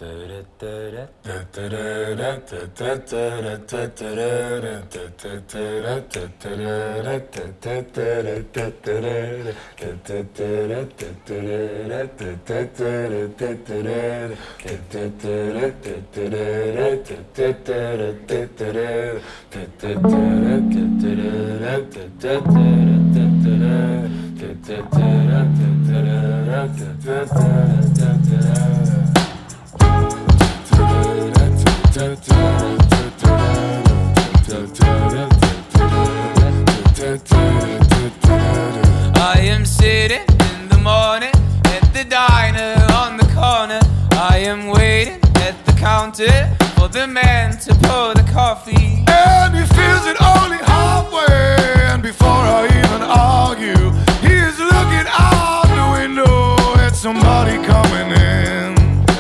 I am sitting in the morning at the diner on the corner. I am waiting at the counter for the man to pour the coffee. And he feels it only halfway, and before I even argue, he is looking out the window at somebody coming in.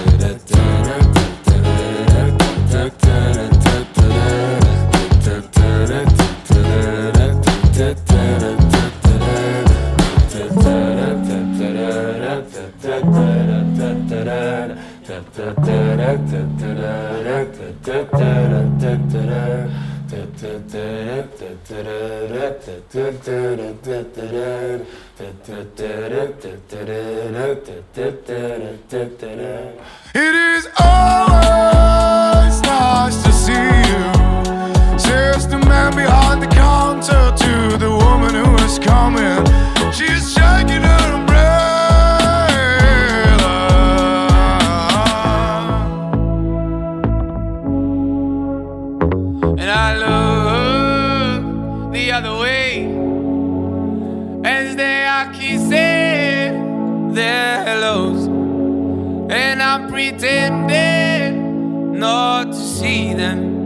It is always nice to see you, says the man behind the counter to the woman who is coming. She's shaking her umbrella, And I look the other way as they are kissing their hellos, and I'm pretending not to see them.